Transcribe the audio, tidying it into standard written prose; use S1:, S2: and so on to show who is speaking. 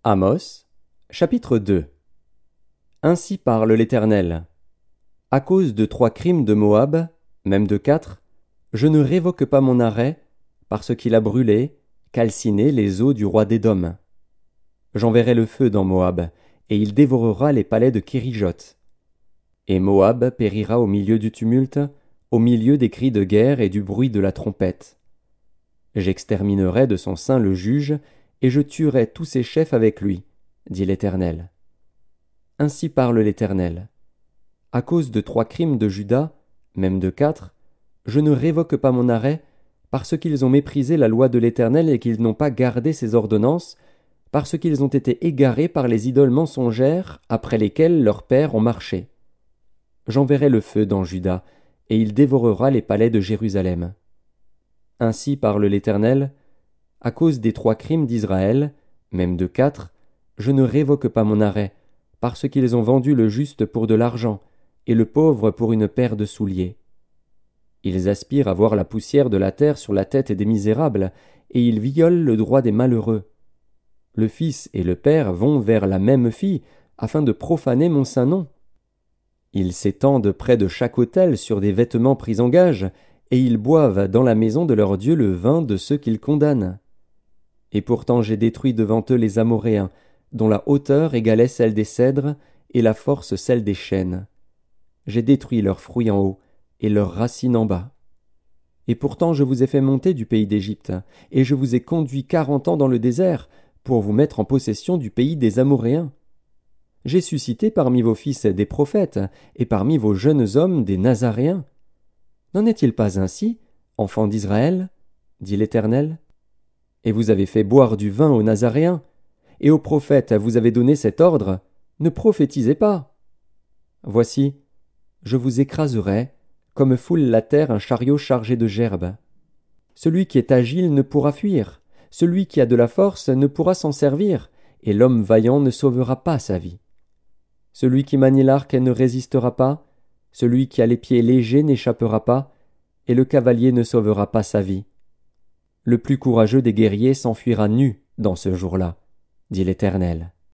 S1: Amos, chapitre 2. Ainsi parle l'Éternel. À cause de 3 crimes de Moab, même de 4, je ne révoque pas mon arrêt, parce qu'il a brûlé, calciné les eaux du roi d'Édom. J'enverrai le feu dans Moab, et il dévorera les palais de Kérijot. Et Moab périra au milieu du tumulte, au milieu des cris de guerre et du bruit de la trompette. J'exterminerai de son sein le juge, et je tuerai tous ses chefs avec lui, dit l'Éternel. Ainsi parle l'Éternel. À cause de 3 crimes de Juda, même de 4, je ne révoque pas mon arrêt, parce qu'ils ont méprisé la loi de l'Éternel et qu'ils n'ont pas gardé ses ordonnances, parce qu'ils ont été égarés par les idoles mensongères après lesquelles leurs pères ont marché. J'enverrai le feu dans Juda, et il dévorera les palais de Jérusalem. Ainsi parle l'Éternel. À cause des 3 crimes d'Israël, même de 4, je ne révoque pas mon arrêt, parce qu'ils ont vendu le juste pour de l'argent, et le pauvre pour une paire de souliers. Ils aspirent à voir la poussière de la terre sur la tête des misérables, et ils violent le droit des malheureux. Le fils et le père vont vers la même fille, afin de profaner mon saint nom. Ils s'étendent près de chaque autel sur des vêtements pris en gage, et ils boivent dans la maison de leur Dieu le vin de ceux qu'ils condamnent. Et pourtant j'ai détruit devant eux les Amoréens, dont la hauteur égalait celle des cèdres, et la force celle des chênes. J'ai détruit leurs fruits en haut, et leurs racines en bas. Et pourtant je vous ai fait monter du pays d'Égypte, et je vous ai conduit 40 ans dans le désert, pour vous mettre en possession du pays des Amoréens. J'ai suscité parmi vos fils des prophètes, et parmi vos jeunes hommes des Nazaréens. N'en est-il pas ainsi, enfants d'Israël, dit l'Éternel? Et vous avez fait boire du vin aux Nazaréens, et aux prophètes vous avez donné cet ordre, ne prophétisez pas. Voici, je vous écraserai, comme foule la terre un chariot chargé de gerbes. Celui qui est agile ne pourra fuir, celui qui a de la force ne pourra s'en servir, et l'homme vaillant ne sauvera pas sa vie. Celui qui manie l'arc ne résistera pas, celui qui a les pieds légers n'échappera pas, et le cavalier ne sauvera pas sa vie. Le plus courageux des guerriers s'enfuira nu dans ce jour-là, dit l'Éternel.